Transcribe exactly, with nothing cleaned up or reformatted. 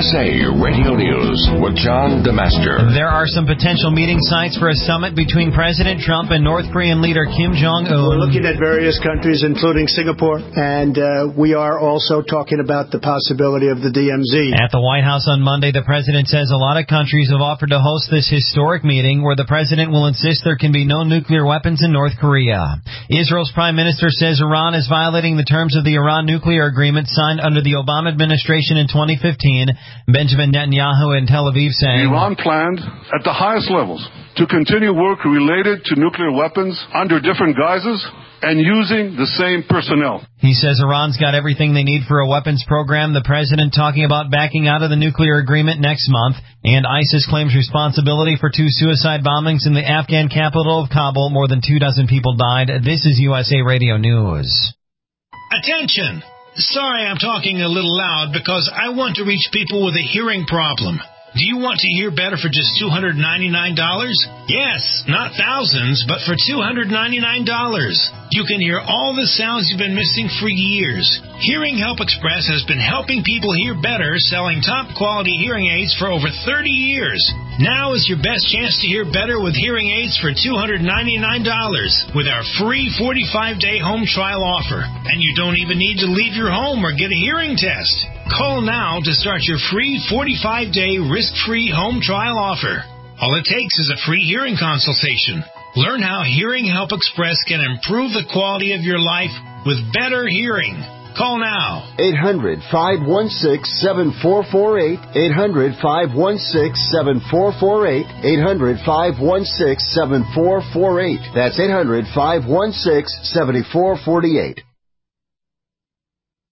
S A Radio News with John DeMaster. There are some potential meeting sites for a summit between President Trump and North Korean leader Kim Jong-un. We're looking at various countries, including Singapore, and uh, we are also talking about the possibility of the D M Z. At the White House on Monday, the president says a lot of countries have offered to host this historic meeting where the president will insist there can be no nuclear weapons in North Korea. Israel's prime minister says Iran is violating the terms of the Iran nuclear agreement signed under the Obama administration in twenty fifteen. Benjamin Netanyahu in Tel Aviv saying Iran planned at the highest levels to continue work related to nuclear weapons under different guises and using the same personnel. He says Iran's got everything they need for a weapons program. The president talking about backing out of the nuclear agreement next month. And ISIS claims responsibility for two suicide bombings in the Afghan capital of Kabul. More than two dozen people died. This is U S A Radio News. Attention! Sorry I'm talking a little loud because I want to reach people with a hearing problem. Do you want to hear better for just two hundred ninety-nine dollars? Yes, not thousands, but for two hundred ninety-nine dollars. You can hear all the sounds you've been missing for years. Hearing Help Express has been helping people hear better, selling top-quality hearing aids for over thirty years. Now is your best chance to hear better with hearing aids for two hundred ninety-nine dollars with our free forty-five day home trial offer. And you don't even need to leave your home or get a hearing test. Call now to start your free forty-five day risk-free home trial offer. All it takes is a free hearing consultation. Learn how Hearing Help Express can improve the quality of your life with better hearing. Call now. eight hundred, five one six, seven four four eight. eight hundred, five one six, seven four four eight. eight hundred, five one six, seven four four eight. That's eight hundred, five one six, seven four four eight.